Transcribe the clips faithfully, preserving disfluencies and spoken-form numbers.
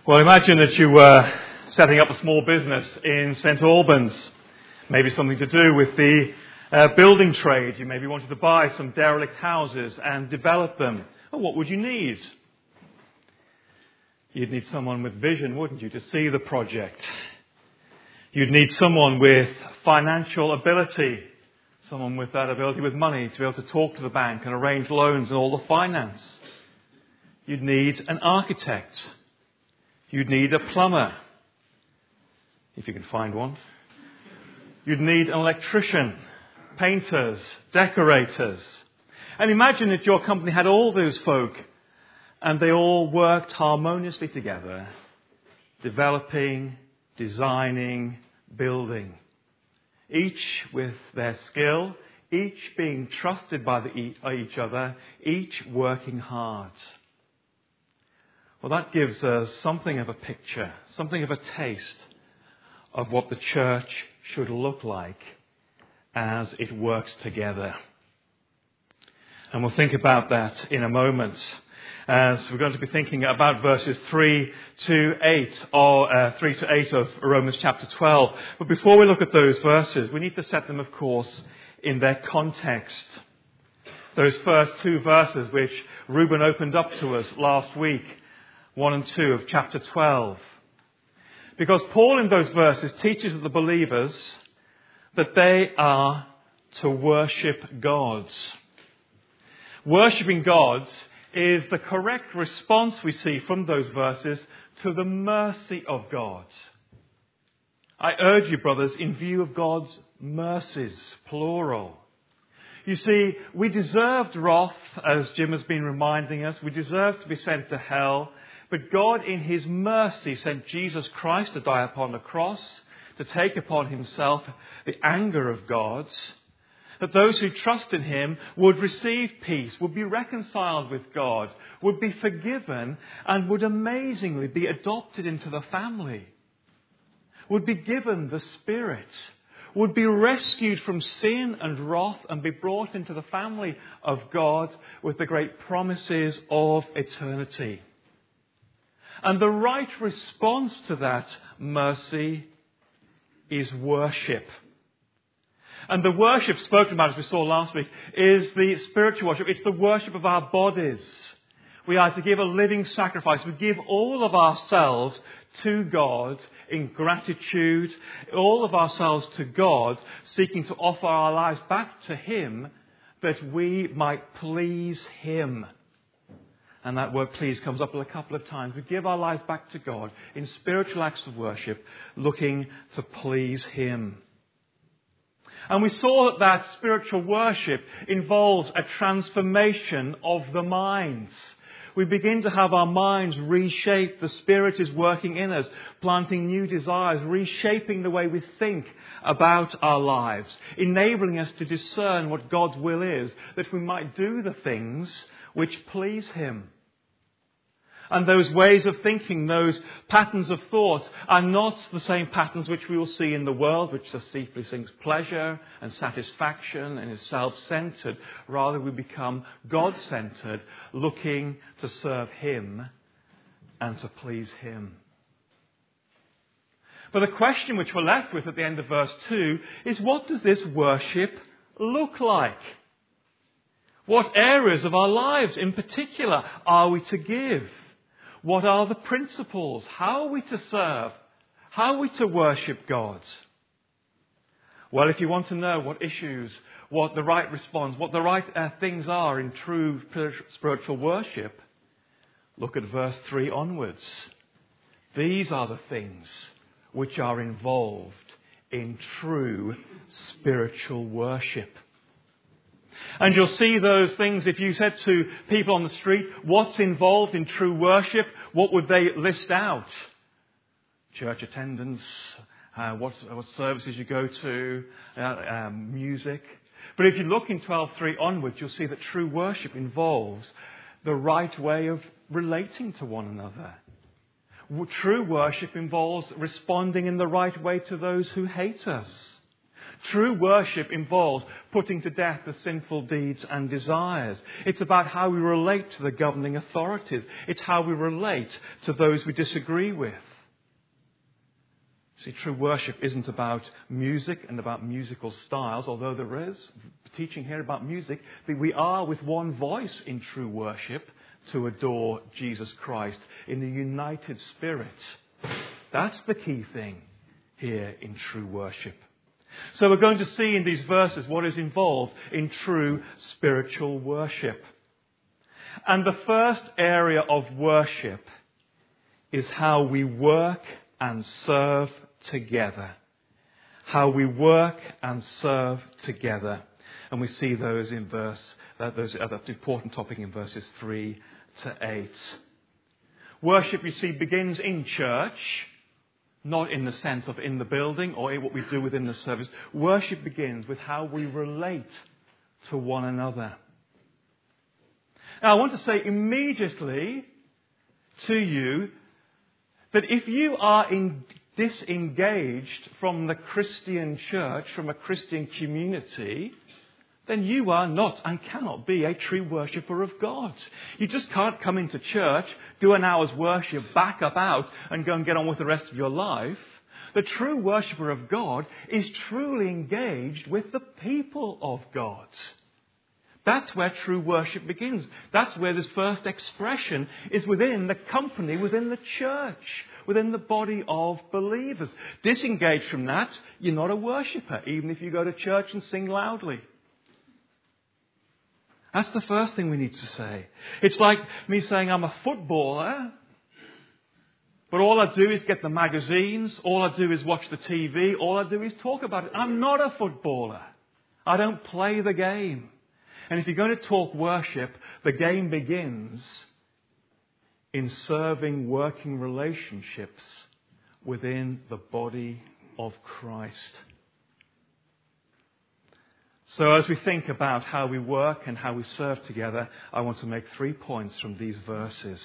Well, imagine that you were setting up a small business in Saint Albans. Maybe something to do with the uh, building trade. You maybe wanted to buy some derelict houses and develop them. Well, what would you need? You'd need someone with vision, wouldn't you, to see the project. You'd need someone with financial ability. Someone with that ability, with money, to be able to talk to the bank and arrange loans and all the finance. You'd need an architect. You'd need a plumber, if you can find one. You'd need an electrician, painters, decorators. And imagine that your company had all those folk and they all worked harmoniously together, developing, designing, building. Each with their skill, each being trusted by the, each other, each working hard. Well, that gives us something of a picture, something of a taste of what the church should look like as it works together. And we'll think about that in a moment, as we're going to be thinking about verses three to eight, or uh, three to eight of Romans chapter twelve. But before we look at those verses, we need to set them, of course, in their context. Those first two verses which Reuben opened up to us last week, one and two of chapter twelve. Because Paul in those verses teaches the believers that they are to worship God. Worshipping God is the correct response we see from those verses to the mercy of God. I urge you, brothers, in view of God's mercies, plural. You see, we deserved wrath, as Jim has been reminding us. We deserved to be sent to hell. But God, in His mercy, sent Jesus Christ to die upon the cross, to take upon Himself the anger of God, that those who trust in Him would receive peace, would be reconciled with God, would be forgiven, and would amazingly be adopted into the family, would be given the Spirit, would be rescued from sin and wrath and be brought into the family of God with the great promises of eternity. And the right response to that mercy is worship. And the worship spoken about, as we saw last week, is the spiritual worship. It's the worship of our bodies. We are to give a living sacrifice. We give all of ourselves to God in gratitude, all of ourselves to God, seeking to offer our lives back to Him that we might please Him. And that word please comes up a couple of times. We give our lives back to God in spiritual acts of worship, looking to please Him. And we saw that that spiritual worship involves a transformation of the minds. We begin to have our minds reshaped. The Spirit is working in us, planting new desires, reshaping the way we think about our lives, enabling us to discern what God's will is, that we might do the things which please Him. And those ways of thinking, those patterns of thought, are not the same patterns which we will see in the world, which just simply seeks pleasure and satisfaction and is self-centered. Rather, we become God-centered, looking to serve Him and to please Him. But the question which we're left with at the end of verse two is, what does this worship look like? What areas of our lives in particular are we to give? What are the principles? How are we to serve? How are we to worship God? Well, if you want to know what issues, what the right response, what the right uh, things are in true spiritual worship, look at verse three onwards. These are the things which are involved in true spiritual worship. And you'll see those things if you said to people on the street, what's involved in true worship? What would they list out? Church attendance, uh, what, what services you go to, uh, um, music. But if you look in twelve three onwards, you'll see that true worship involves the right way of relating to one another. True worship involves responding in the right way to those who hate us. True worship involves putting to death the sinful deeds and desires. It's about how we relate to the governing authorities. It's how we relate to those we disagree with. See, true worship isn't about music and about musical styles, although there is teaching here about music. But we are with one voice in true worship to adore Jesus Christ in the united spirit. That's the key thing here in true worship. So we're going to see in these verses what is involved in true spiritual worship. And the first area of worship is how we work and serve together. How we work and serve together. And we see those in verse, uh, those uh, that important topic in verses three to eight. Worship, you see, begins in church, not in the sense of in the building or in what we do within the service. Worship begins with how we relate to one another. Now, I want to say immediately to you that if you are in disengaged from the Christian church, from a Christian community, then you are not and cannot be a true worshipper of God. You just can't come into church, do an hour's worship, back up out and go and get on with the rest of your life. The true worshipper of God is truly engaged with the people of God. That's where true worship begins. That's where this first expression is within the company, within the church, within the body of believers. Disengaged from that, you're not a worshipper, even if you go to church and sing loudly. That's the first thing we need to say. It's like me saying I'm a footballer, but all I do is get the magazines, all I do is watch the T V, all I do is talk about it. I'm not a footballer. I don't play the game. And if you're going to talk worship, the game begins in serving working relationships within the body of Christ. So as we think about how we work and how we serve together, I want to make three points from these verses.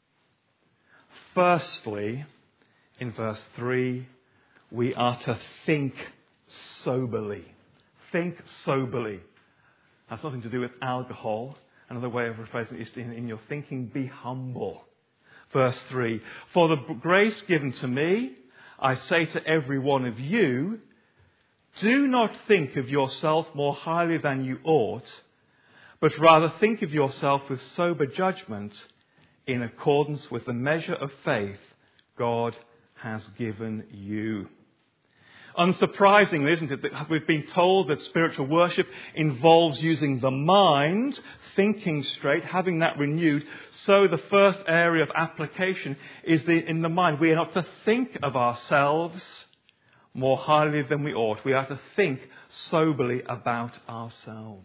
Firstly, in verse three, we are to think soberly. Think soberly. Has nothing to do with alcohol. Another way of rephrasing it is in, in your thinking, be humble. Verse three, for the grace given to me, I say to every one of you, do not think of yourself more highly than you ought, but rather think of yourself with sober judgment in accordance with the measure of faith God has given you. Unsurprisingly, isn't it, that we've been told that spiritual worship involves using the mind, thinking straight, having that renewed. So the first area of application is the, in the mind. We are not to think of ourselves more highly than we ought. We are to think soberly about ourselves.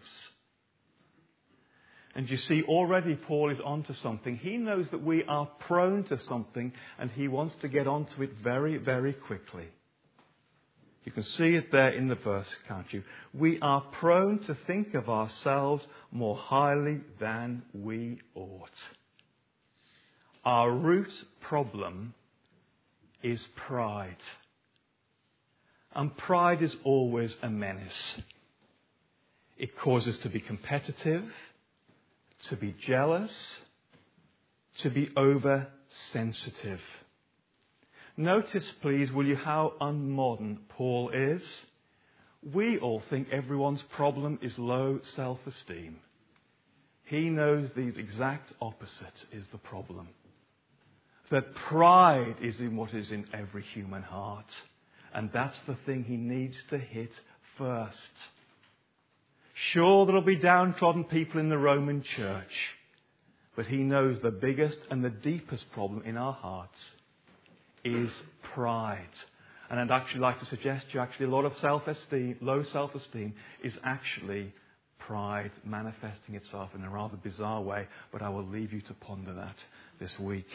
And you see, already Paul is onto something. He knows that we are prone to something, and he wants to get onto it very, very quickly. You can see it there in the verse, can't you? We are prone to think of ourselves more highly than we ought. Our root problem is pride. And pride is always a menace. It causes us to be competitive, to be jealous, to be oversensitive. Notice, please, will you, how unmodern Paul is? We all think everyone's problem is low self-esteem. He knows the exact opposite is the problem. That pride is in what is in every human heart. And that's the thing he needs to hit first. Sure, there'll be downtrodden people in the Roman church. But he knows the biggest and the deepest problem in our hearts is pride. And I'd actually like to suggest to you actually a lot of self-esteem, low self-esteem is actually pride manifesting itself in a rather bizarre way. But I will leave you to ponder that this week.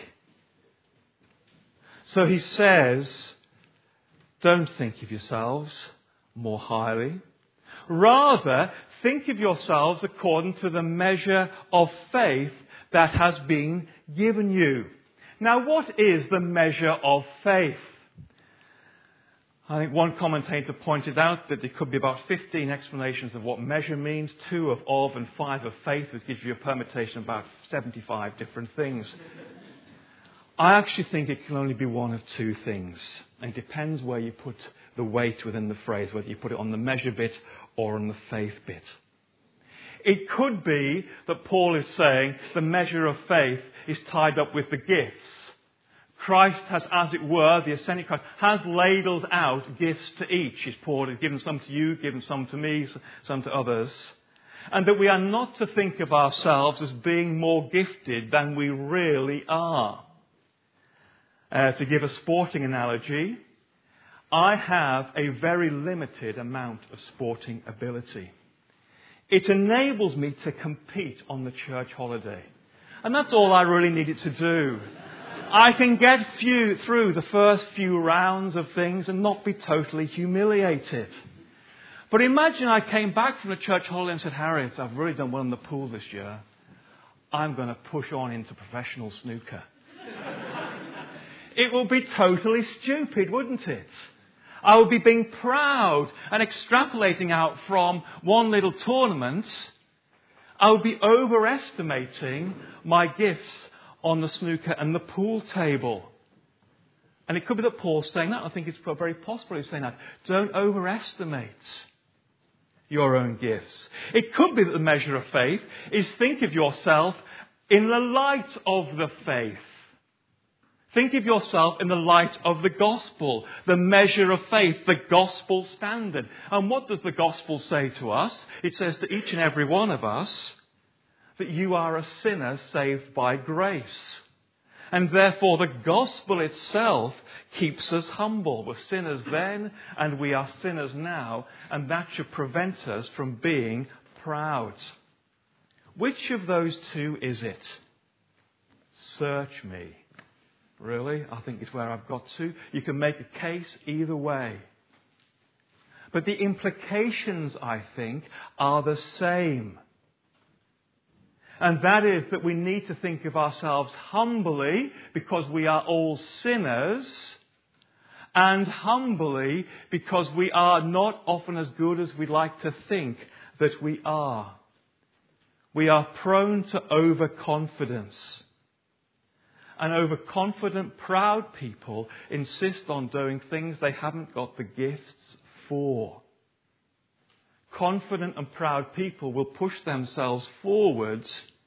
So he says, don't think of yourselves more highly. Rather, think of yourselves according to the measure of faith that has been given you. Now, what is the measure of faith? I think one commentator pointed out that there could be about fifteen explanations of what measure means, two of of and five of faith, which gives you a permutation of about seventy-five different things. I actually think it can only be one of two things. And it depends where you put the weight within the phrase, whether you put it on the measure bit or on the faith bit. It could be that Paul is saying the measure of faith is tied up with the gifts. Christ has, as it were, the ascended Christ, has ladled out gifts to each. He's poured, he's given some to you, given some to me, some to others. And that we are not to think of ourselves as being more gifted than we really are. Uh, to give a sporting analogy, I have a very limited amount of sporting ability. It enables me to compete on the church holiday. And that's all I really needed to do. I can get few, through the first few rounds of things and not be totally humiliated. But imagine I came back from the church holiday and said, Harriet, I've really done well in the pool this year. I'm going to push on into professional snooker. It will be totally stupid, wouldn't it? I would be being proud and extrapolating out from one little tournament. I would be overestimating my gifts on the snooker and the pool table. And it could be that Paul's saying that. I think it's very possible he's saying that. Don't overestimate your own gifts. It could be that the measure of faith is think of yourself in the light of the faith. Think of yourself in the light of the gospel, the measure of faith, the gospel standard. And what does the gospel say to us? It says to each and every one of us that you are a sinner saved by grace. And therefore the gospel itself keeps us humble. We're sinners then and we are sinners now. And that should prevent us from being proud. Which of those two is it? Search me. Really? I think it's where I've got to. You can make a case either way. But the implications, I think, are the same. And that is that we need to think of ourselves humbly because we are all sinners, and humbly because we are not often as good as we'd like to think that we are. We are prone to overconfidence. And overconfident, proud people insist on doing things they haven't got the gifts for. Confident and proud people will push themselves forwards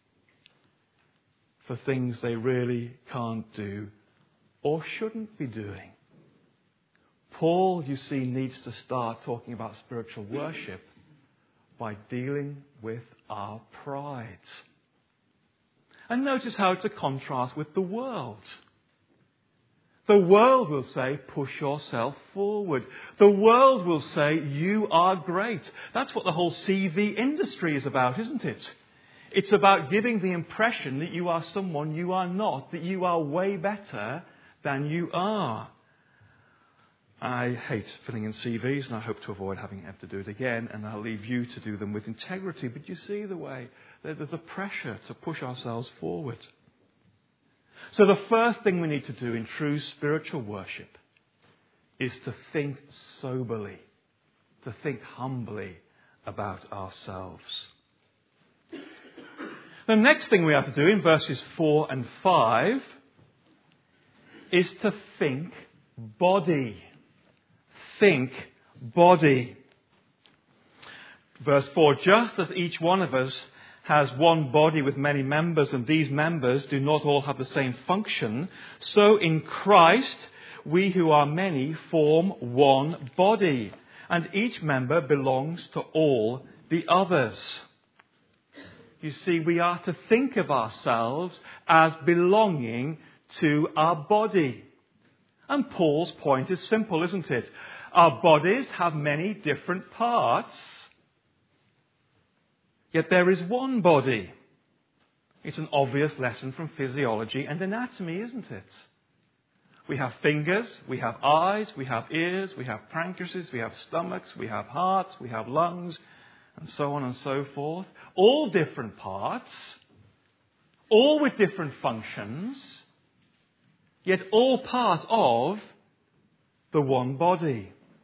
for things they really can't do or shouldn't be doing. Paul, you see, needs to start talking about spiritual worship by dealing with our pride. And notice how it's a contrast with the world. The world will say, push yourself forward. The world will say, you are great. That's what the whole C V industry is about, isn't it? It's about giving the impression that you are someone you are not, that you are way better than you are. I hate filling in C Vs, and I hope to avoid having to have to do it again, and I'll leave you to do them with integrity. But you see the way that there's a pressure to push ourselves forward. So the first thing we need to do in true spiritual worship is to think soberly, to think humbly about ourselves. The next thing we have to do in verses four and five is to think body. Think body. Verse four, just as each one of us has one body with many members, and these members do not all have the same function, so in Christ we who are many form one body, and each member belongs to all the others. You see, we are to think of ourselves as belonging to our body. And Paul's point is simple, isn't it? Our bodies have many different parts, yet there is one body. It's an obvious lesson from physiology and anatomy, isn't it? We have fingers, we have eyes, we have ears, we have pancreases, we have stomachs, we have hearts, we have lungs, and so on and so forth. All different parts, all with different functions, yet all part of the one body.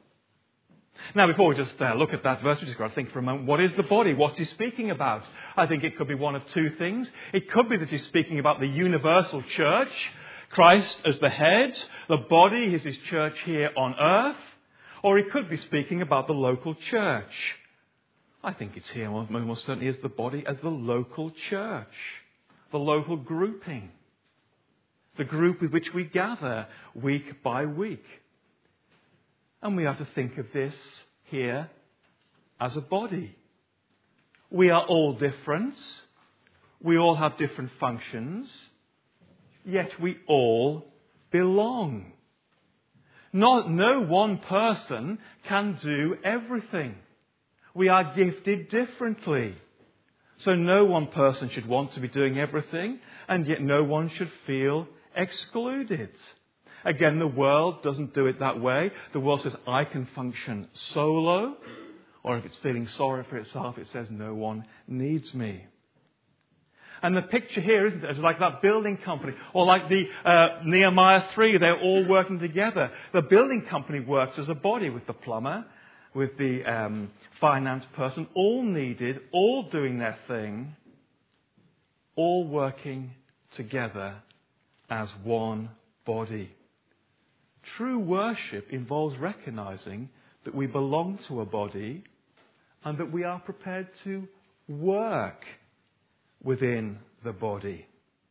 Now, before we just uh, look at that verse, we just got to think for a moment, what is the body? What's he speaking about? I think it could be one of two things. It could be that he's speaking about the universal church, Christ as the head, the body is his church here on earth. Or he could be speaking about the local church. I think it's here most certainly as the body, as the local church, the local grouping, the group with which we gather week by week. And we have to think of this here as a body. We are all different. We all have different functions. Yet we all belong. Not, no one person can do everything. We are gifted differently. So no one person should want to be doing everything, and yet no one should feel excluded. Again, the world doesn't do it that way. The world says, I can function solo. Or if it's feeling sorry for itself, it says, no one needs me. And the picture here, isn't it? It's like that building company. Or like the uh, Nehemiah three, they're all working together. The building company works as a body with the plumber, with the um, finance person, all needed, all doing their thing, all working together as one body. True worship involves recognizing that we belong to a body and that we are prepared to work within the body.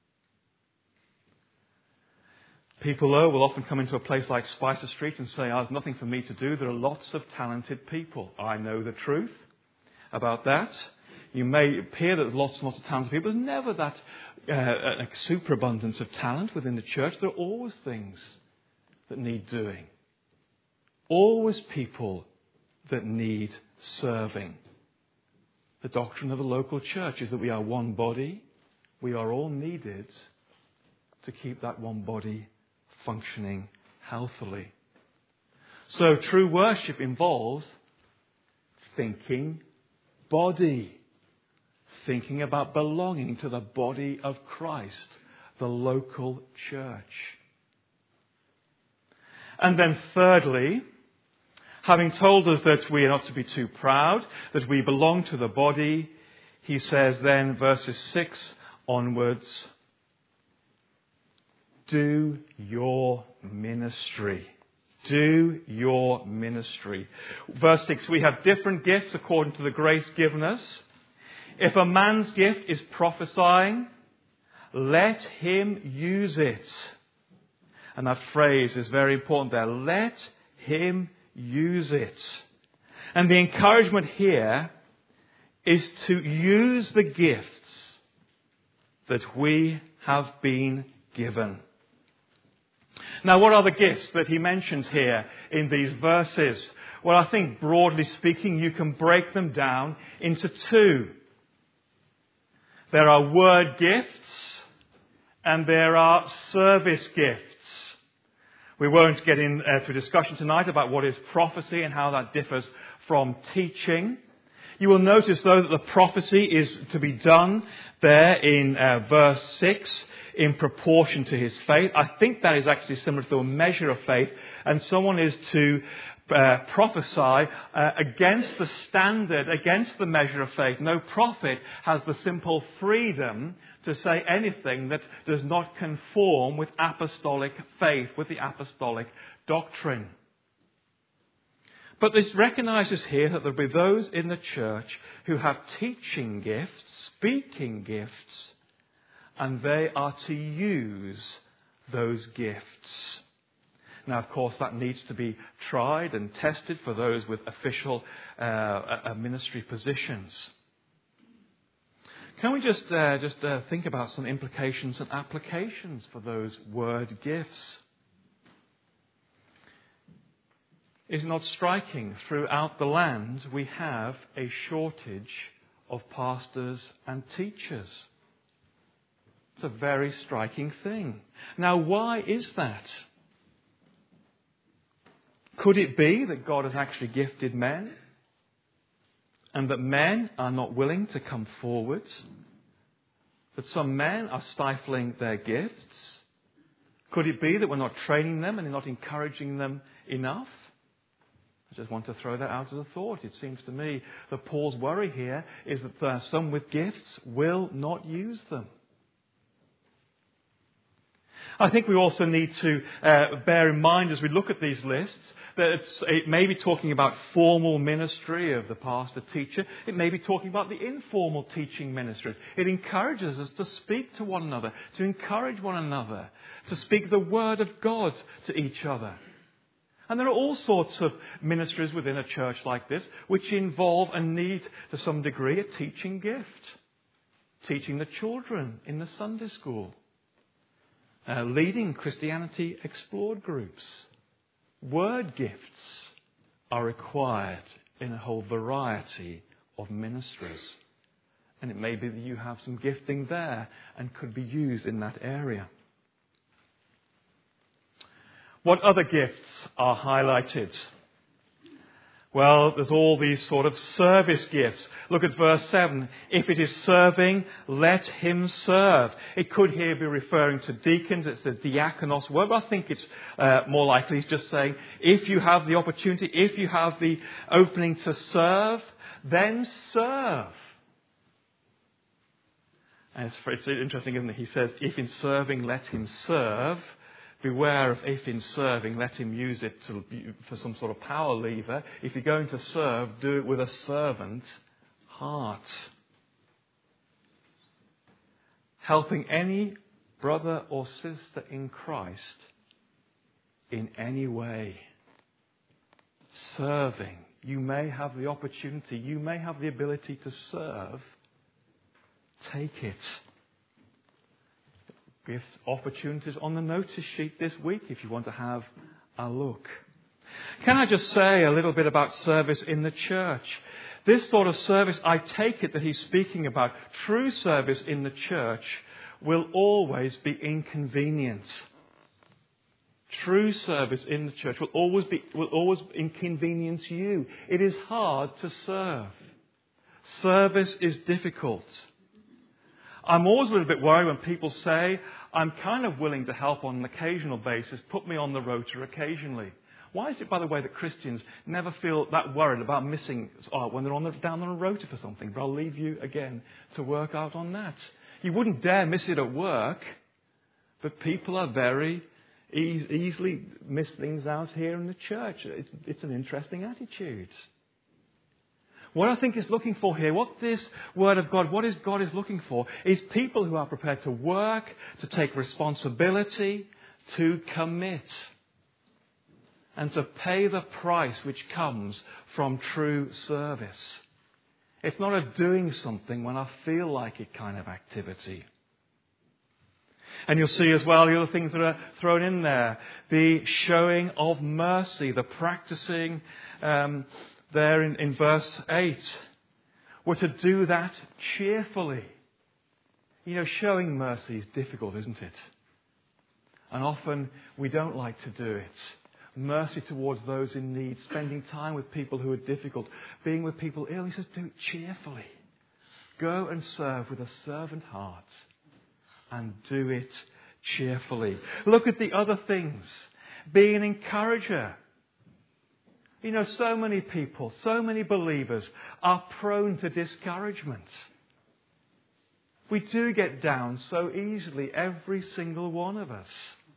People, though, will often come into a place like Spicer Street and say, oh, there's nothing for me to do. There are lots of talented people. I know the truth about that. You may appear that there's lots and lots of talented people. There's never that uh, a superabundance of talent within the church. There are always things that need doing. Always people that need serving. The doctrine of the local church is that we are one body. We are all needed to keep that one body functioning healthily. So true worship involves thinking body. Thinking about belonging to the body of Christ, the local church. And then thirdly, having told us that we are not to be too proud, that we belong to the body, he says then, verses six onwards, do your ministry. Do your ministry. Verse six, we have different gifts according to the grace given us. If a man's gift is prophesying, let him use it. And that phrase is very important there. Let him use it. And the encouragement here is to use the gifts that we have been given. Now, what are the gifts that he mentions here in these verses? Well, I think broadly speaking, you can break them down into two. There are word gifts and there are service gifts. We won't get into uh, a discussion tonight about what is prophecy and how that differs from teaching. You will notice, though, that the prophecy is to be done there in uh, verse six in proportion to his faith. I think that is actually similar to a measure of faith. And someone is to uh, prophesy uh, against the standard, against the measure of faith. No prophet has the simple freedom to say anything that does not conform with apostolic faith, with the apostolic doctrine. But this recognizes here that there will be those in the church who have teaching gifts, speaking gifts, and they are to use those gifts. Now, of course, that needs to be tried and tested for those with official uh, ministry positions. Can we just uh, just uh, think about some implications and applications for those word gifts? Is it not striking? Throughout the land, we have a shortage of pastors and teachers. It's a very striking thing. Now, why is that? Could it be that God has actually gifted men and that men are not willing to come forward? That some men are stifling their gifts? Could it be that we're not training them and not encouraging them enough? I just want to throw that out as a thought. It seems to me that Paul's worry here is that there are some with gifts will not use them. I think we also need to uh, bear in mind as we look at these lists that it's, it may be talking about formal ministry of the pastor teacher. It may be talking about the informal teaching ministries. It encourages us to speak to one another, to encourage one another, to speak the word of God to each other. And there are all sorts of ministries within a church like this which involve and need to some degree a teaching gift. Teaching the children in the Sunday school. Uh, leading Christianity Explored groups. Word gifts are required in a whole variety of ministries. And it may be that you have some gifting there and could be used in that area. What other gifts are highlighted? Well, there's all these sort of service gifts. Look at verse seven. If it is serving, let him serve. It could here be referring to deacons. It's the diakonos word. But I think it's uh, more likely he's just saying, if you have the opportunity, if you have the opening to serve, then serve. And it's, it's interesting, isn't it? He says, if in serving, let him serve. Beware of if in serving, let him use it to, for some sort of power lever. If you're going to serve, do it with a servant heart. Helping any brother or sister in Christ in any way. Serving. You may have the opportunity, you may have the ability to serve. Take it. Give opportunities on the notice sheet this week if you want to have a look. Can I just say a little bit about service in the church? This sort of service, I take it that he's speaking about. True service in the church will always be inconvenient. True service in the church will always be will always inconvenience you. It is hard to serve. Service is difficult. I'm always a little bit worried when people say, I'm kind of willing to help on an occasional basis, put me on the rota occasionally. Why is it, by the way, that Christians never feel that worried about missing oh, when they're on the, down on a rota for something? But I'll leave you again to work out on that. You wouldn't dare miss it at work, but people are very e- easily miss things out here in the church. It's, it's an interesting attitude. What I think is looking for here, what this Word of God, what is God is looking for, is people who are prepared to work, to take responsibility, to commit, and to pay the price which comes from true service. It's not a doing something when I feel like it kind of activity. And you'll see as well the other things that are thrown in there. The showing of mercy, the practicing um, there in, in verse eight. We're to do that cheerfully. You know, showing mercy is difficult, isn't it? And often we don't like to do it. Mercy towards those in need, spending time with people who are difficult, being with people ill. He says, do it cheerfully. Go and serve with a servant heart and do it cheerfully. Look at the other things. Being an encourager. You know, so many people, so many believers are prone to discouragement. We do get down so easily, every single one of us.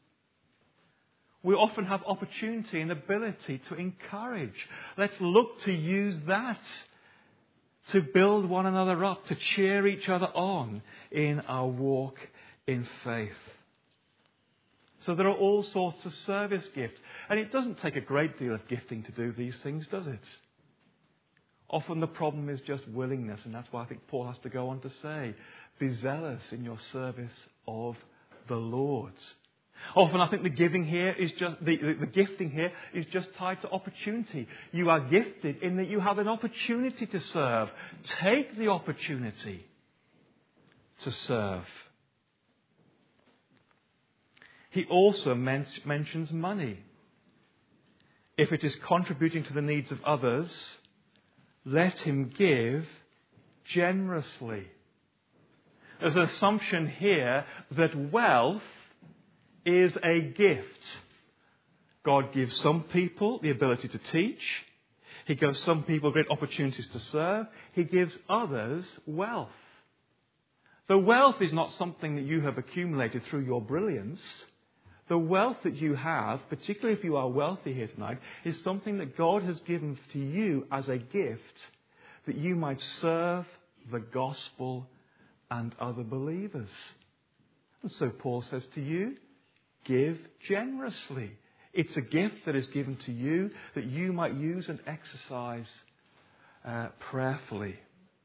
We often have opportunity and ability to encourage. Let's look to use that to build one another up, to cheer each other on in our walk in faith. So there are all sorts of service gifts. And it doesn't take a great deal of gifting to do these things, does it? Often the problem is just willingness. And that's why I think Paul has to go on to say, be zealous in your service of the Lord. Often I think the giving here is just, the, the, the gifting here is just tied to opportunity. You are gifted in that you have an opportunity to serve. Take the opportunity to serve. He also men- mentions money. If it is contributing to the needs of others, let him give generously. There's an assumption here that wealth is a gift. God gives some people the ability to teach, He gives some people great opportunities to serve. He gives others wealth. The wealth is not something that you have accumulated through your brilliance. The wealth that you have, particularly if you are wealthy here tonight, is something that God has given to you as a gift that you might serve the gospel and other believers. And so Paul says to you, give generously. It's a gift that is given to you that you might use and exercise uh, prayerfully.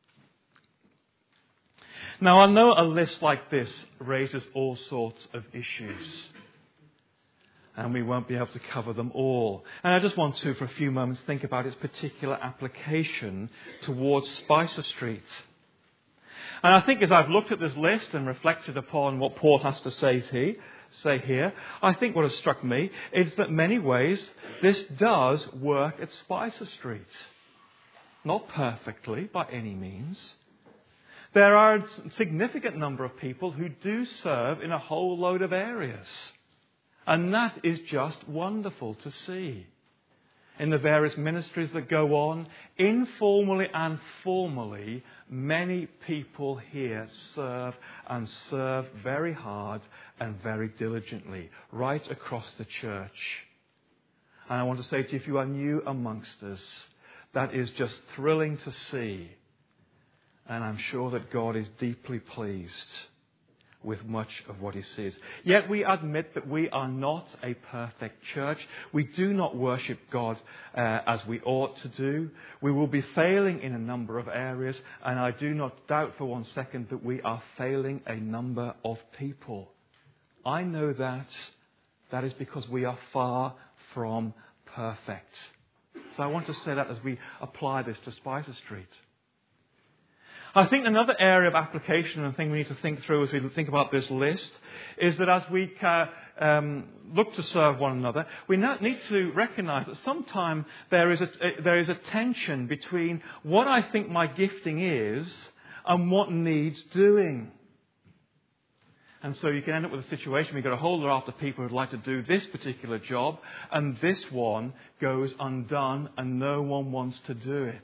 Now, I know a list like this raises all sorts of issues, and we won't be able to cover them all. And I just want to, for a few moments, think about its particular application towards Spicer Street. And I think as I've looked at this list and reflected upon what Paul has to say here, say here, I think what has struck me is that in many ways this does work at Spicer Street. Not perfectly, by any means. There are a significant number of people who do serve in a whole load of areas. And that is just wonderful to see. In the various ministries that go on, informally and formally, many people here serve and serve very hard and very diligently, right across the church. And I want to say to you, if you are new amongst us, that is just thrilling to see. And I'm sure that God is deeply pleased with much of what he sees. Yet we admit that we are not a perfect church. We do not worship God uh, as we ought to do. We will be failing in a number of areas, and I do not doubt for one second that we are failing a number of people. I know that. That is because we are far from perfect. So I want to say that as we apply this to Spicer Street. I think another area of application and thing we need to think through as we think about this list is that as we uh, um, look to serve one another, we need to recognise that sometimes there is a, there is a tension between what I think my gifting is and what needs doing. And so you can end up with a situation where you've got a whole lot of people who'd like to do this particular job, and this one goes undone and no one wants to do it.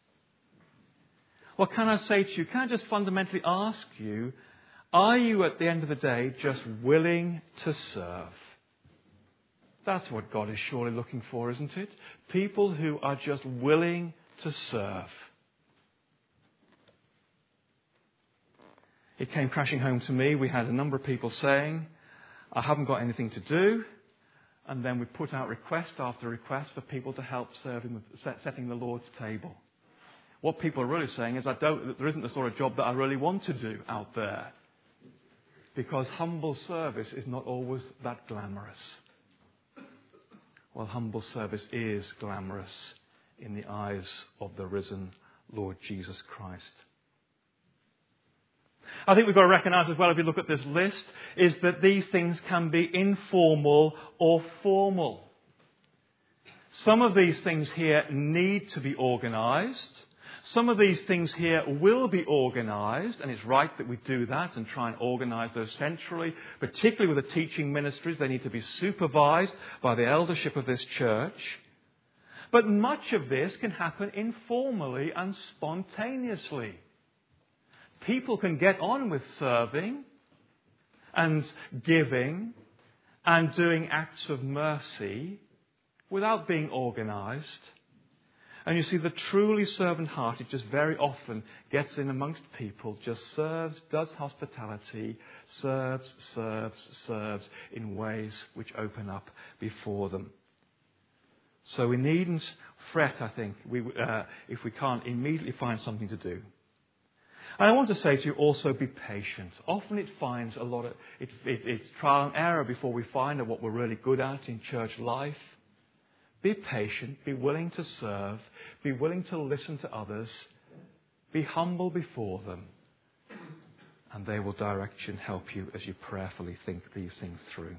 Well, can I say to you, can I just fundamentally ask you, are you at the end of the day just willing to serve? That's what God is surely looking for, isn't it? People who are just willing to serve. It came crashing home to me. We had a number of people saying, I haven't got anything to do. And then we put out request after request for people to help serving, setting the Lord's table. What people are really saying is, I don't, there isn't the sort of job that I really want to do out there. Because humble service is not always that glamorous. Well, humble service is glamorous in the eyes of the risen Lord Jesus Christ. I think we've got to recognise as well, if you look at this list, is that these things can be informal or formal. Some of these things here need to be organised. Some of these things here will be organised, and it's right that we do that and try and organise those centrally, particularly with the teaching ministries. They need to be supervised by the eldership of this church. But much of this can happen informally and spontaneously. People can get on with serving and giving and doing acts of mercy without being organised. And you see, the truly servant-hearted just very often gets in amongst people, just serves, does hospitality, serves, serves, serves in ways which open up before them. So we needn't fret, I think, we, uh, if we can't immediately find something to do. And I want to say to you also, be patient. Often it finds a lot of, it, it, it's trial and error before we find out what we're really good at in church life. Be patient, be willing to serve, be willing to listen to others, be humble before them, and they will direct you and help you as you prayerfully think these things through.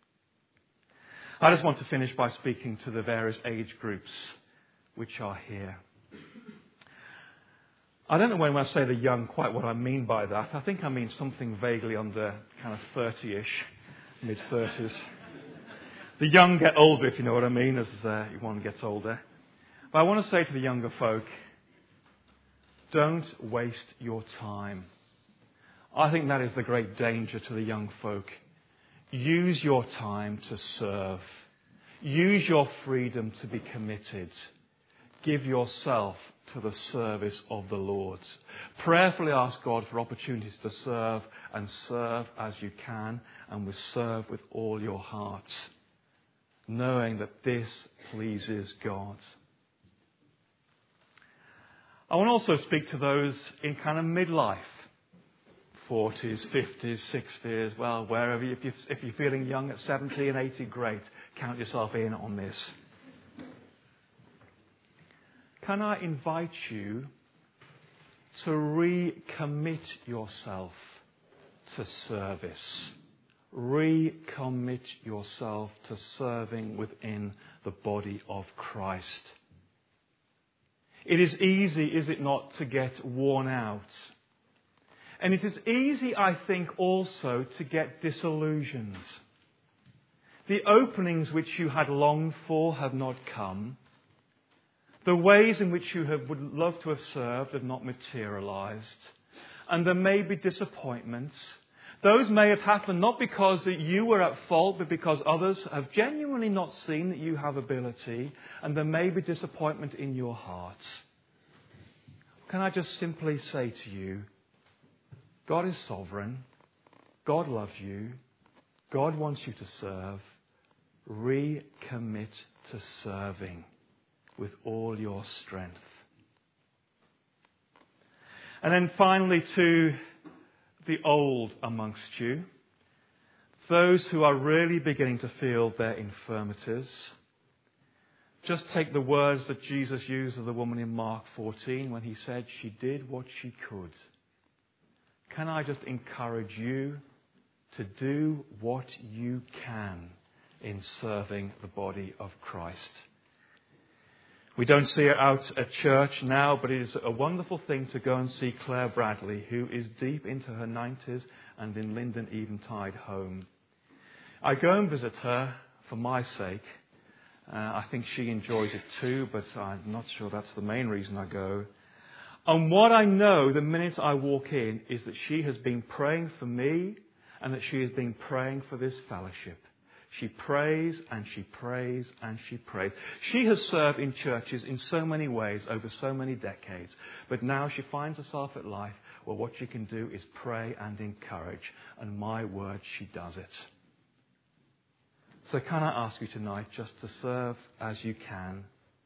I just want to finish by speaking to the various age groups which are here. I don't know when I say the young quite what I mean by that. I think I mean something vaguely under kind of thirty-ish, mid-thirties. The young get older, if you know what I mean, as uh, one gets older. But But I want to say to the younger folk, don't waste your time. I think that is the great danger to the young folk. Use your time to serve. Use your freedom to be committed. Give yourself to the service of the Lord. Prayerfully ask God for opportunities to serve, and serve as you can, and with serve with all your heart, knowing that this pleases God. I want to also speak to those in kind of midlife, forties, fifties, sixties, well, wherever. If you're, if you're feeling young at seventy and eighty, great. Count yourself in on this. Can I invite you to recommit yourself to service? Recommit yourself to serving within the body of Christ. It is easy, is it not, to get worn out? And it is easy, I think, also to get disillusioned. The openings which you had longed for have not come. The ways in which you have, would love to have served have not materialized. And there may be disappointments. Those may have happened not because that you were at fault, but because others have genuinely not seen that you have ability. And there may be disappointment in your heart. Can I just simply say to you, God is sovereign. God loves you. God wants you to serve. Recommit to serving with all your strength. And then finally, to the old amongst you, those who are really beginning to feel their infirmities, just take the words that Jesus used of the woman in Mark fourteen when he said she did what she could. Can I just encourage you to do what you can in serving the body of Christ? We don't see her out at church now, but it is a wonderful thing to go and see Claire Bradley, who is deep into her nineties and in Linden Eventide home. I go and visit her for my sake. Uh, I think she enjoys it too, but I'm not sure that's the main reason I go. And what I know the minute I walk in is that she has been praying for me and that she has been praying for this fellowship. She prays and she prays and she prays. She has served in churches in so many ways over so many decades. But now she finds herself at life where what she can do is pray and encourage. And my word, she does it. So can I ask you tonight just to serve as you can?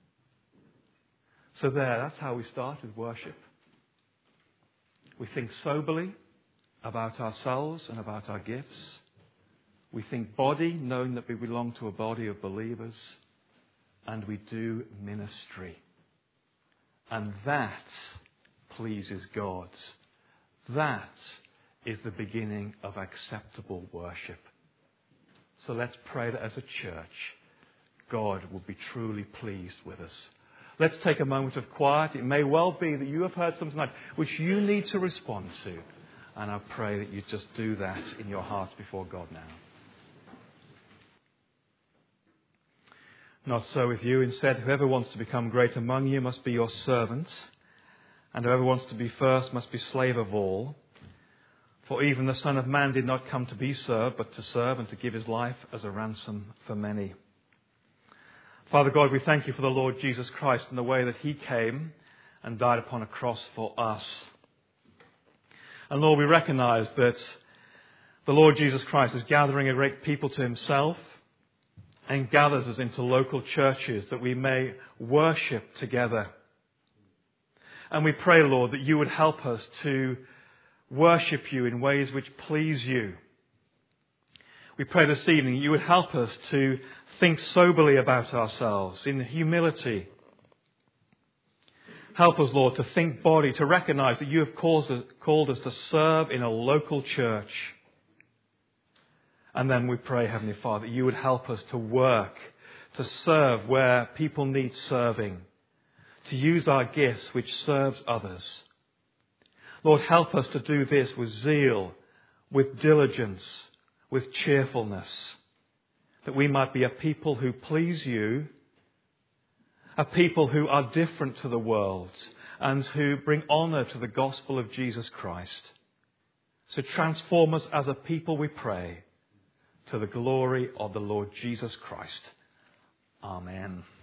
So there, that's how we start with worship. We think soberly about ourselves and about our gifts. We think body, knowing that we belong to a body of believers. And we do ministry. And that pleases God. That is the beginning of acceptable worship. So let's pray that as a church, God will be truly pleased with us. Let's take a moment of quiet. It may well be that you have heard something tonight which you need to respond to. And I pray that you just do that in your heart before God now. Not so with you. Instead, whoever wants to become great among you must be your servant. And whoever wants to be first must be slave of all. For even the Son of Man did not come to be served, but to serve and to give his life as a ransom for many. Father God, we thank you for the Lord Jesus Christ and the way that he came and died upon a cross for us. And Lord, we recognize that the Lord Jesus Christ is gathering a great people to himself and gathers us into local churches that we may worship together. And we pray, Lord, that you would help us to worship you in ways which please you. We pray this evening you would help us to think soberly about ourselves in humility. Help us, Lord, to think body, to recognize that you have called us, called us to serve in a local church. And then we pray, Heavenly Father, that you would help us to work, to serve where people need serving, to use our gifts which serves others. Lord, help us to do this with zeal, with diligence, with cheerfulness, that we might be a people who please you, a people who are different to the world and who bring honour to the gospel of Jesus Christ. So transform us as a people, we pray, to the glory of the Lord Jesus Christ. Amen.